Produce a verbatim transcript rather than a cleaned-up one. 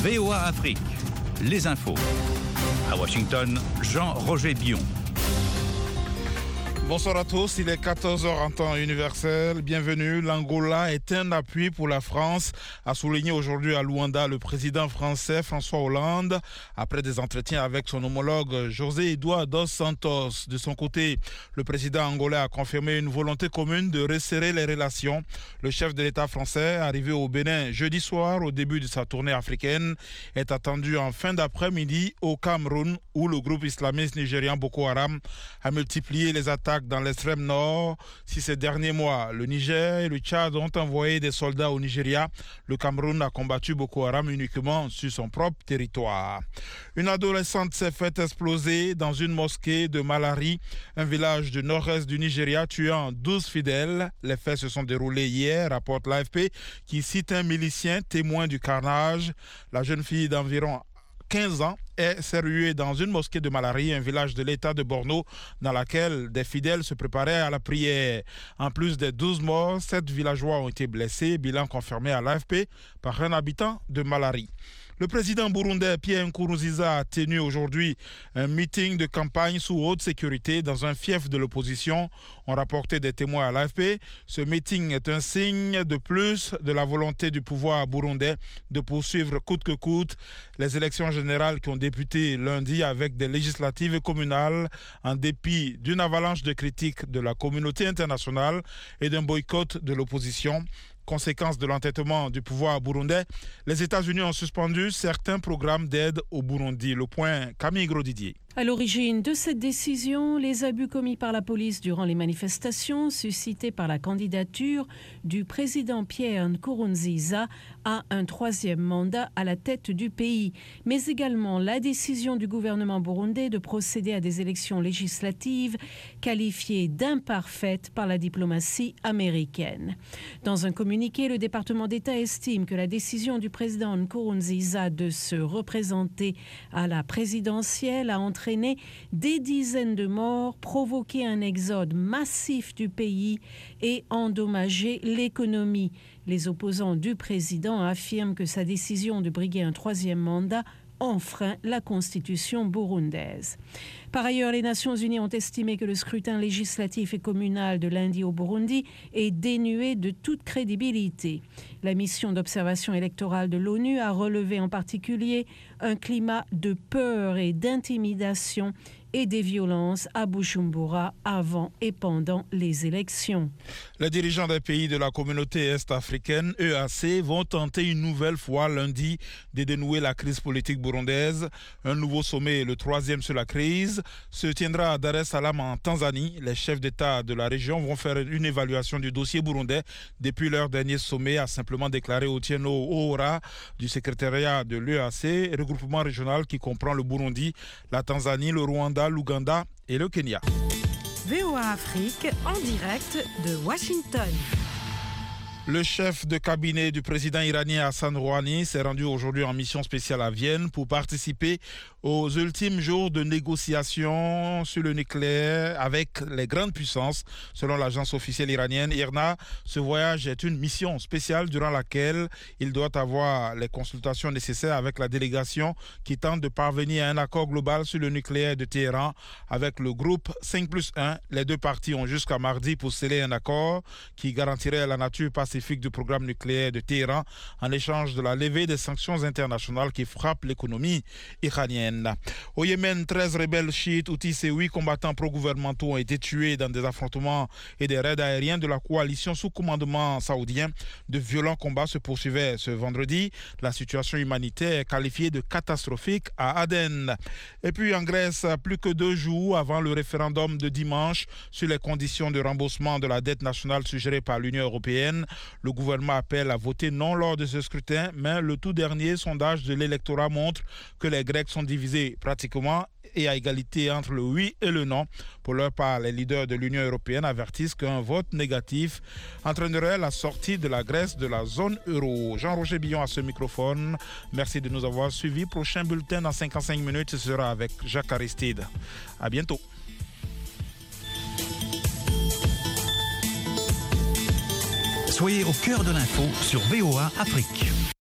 V O A Afrique, les infos. À Washington, Jean-Roger Bion. Bonsoir à tous, il est quatorze heures en temps universel. Bienvenue. L'Angola est un appui pour la France, a souligné aujourd'hui à Luanda le président français François Hollande, après des entretiens avec son homologue José Eduardo dos Santos. De son côté, le président angolais a confirmé une volonté commune de resserrer les relations. Le chef de l'État français, arrivé au Bénin jeudi soir au début de sa tournée africaine, est attendu en fin d'après-midi au Cameroun, où le groupe islamiste nigérian Boko Haram a multiplié les attaques dans l'extrême nord. Si ces derniers mois, le Niger et le Tchad ont envoyé des soldats au Nigeria, le Cameroun a combattu Boko Haram uniquement sur son propre territoire. Une adolescente s'est faite exploser dans une mosquée de Malari, un village du nord-est du Nigeria, tuant douze fidèles. Les faits se sont déroulés hier, rapporte l'A F P, qui cite un milicien témoin du carnage. La jeune fille d'environ quinze ans est ruée dans une mosquée de Malari, un village de l'état de Borno, dans laquelle des fidèles se préparaient à la prière. En plus des douze morts, sept villageois ont été blessés, bilan confirmé à l'A F P par un habitant de Malari. Le président burundais Pierre Nkurunziza a tenu aujourd'hui un meeting de campagne sous haute sécurité dans un fief de l'opposition, ont rapporté des témoins à l'A F P. Ce meeting est un signe de plus de la volonté du pouvoir burundais de poursuivre coûte que coûte les élections générales qui ont débuté lundi avec des législatives communales en dépit d'une avalanche de critiques de la communauté internationale et d'un boycott de l'opposition. Conséquence de l'entêtement du pouvoir burundais, les États-Unis ont suspendu certains programmes d'aide au Burundi. Le point, Camille Grosdidier. À l'origine de cette décision, les abus commis par la police durant les manifestations suscitées par la candidature du président Pierre Nkurunziza à un troisième mandat à la tête du pays, mais également la décision du gouvernement burundais de procéder à des élections législatives qualifiées d'imparfaites par la diplomatie américaine. Dans un communiqué, le département d'État estime que la décision du président Nkurunziza de se représenter à la présidentielle a entraîné des dizaines de morts, provoqué un exode massif du pays et endommagé l'économie. Les opposants du président affirment que sa décision de briguer un troisième mandat enfreint la constitution burundaise. Par ailleurs, les Nations Unies ont estimé que le scrutin législatif et communal de lundi au Burundi est dénué de toute crédibilité. La mission d'observation électorale de l'ONU a relevé en particulier un climat de peur et d'intimidation et des violences à Bujumbura avant et pendant les élections. Les dirigeants des pays de la communauté est-africaine, E A C, vont tenter une nouvelle fois lundi de dénouer la crise politique burundaise. Un nouveau sommet, le troisième sur la crise, se tiendra à Dar es Salaam en Tanzanie. Les chefs d'État de la région vont faire une évaluation du dossier burundais depuis leur dernier sommet, a simplement déclaré Otieno Oora du secrétariat de l'E A C, regroupement régional qui comprend le Burundi, la Tanzanie, le Rwanda, l'Ouganda et le Kenya. V O A Afrique en direct de Washington. Le chef de cabinet du président iranien Hassan Rouhani s'est rendu aujourd'hui en mission spéciale à Vienne pour participer aux ultimes jours de négociations sur le nucléaire avec les grandes puissances. Selon l'agence officielle iranienne I R N A, ce voyage est une mission spéciale durant laquelle il doit avoir les consultations nécessaires avec la délégation qui tente de parvenir à un accord global sur le nucléaire de Téhéran avec le groupe cinq plus un. Les deux parties ont jusqu'à mardi pour sceller un accord qui garantirait la nature pacifique du programme nucléaire de Téhéran en échange de la levée des sanctions internationales qui frappent l'économie iranienne. Au Yémen, treize rebelles chiites, houthis et huit combattants pro-gouvernementaux ont été tués dans des affrontements et des raids aériens de la coalition sous commandement saoudien. De violents combats se poursuivaient ce vendredi. La situation humanitaire est qualifiée de catastrophique à Aden. Et puis en Grèce, plus que deux jours avant le référendum de dimanche sur les conditions de remboursement de la dette nationale suggérée par l'Union européenne, le gouvernement appelle à voter non lors de ce scrutin, mais le tout dernier sondage de l'électorat montre que les Grecs sont divisés pratiquement et à égalité entre le oui et le non. Pour leur part, les leaders de l'Union européenne avertissent qu'un vote négatif entraînerait la sortie de la Grèce de la zone euro. Jean-Roger Bion à ce microphone. Merci de nous avoir suivis. Prochain bulletin dans cinquante-cinq minutes, ce sera avec Jacques Aristide. À bientôt. Soyez au cœur de l'info sur V O A Afrique.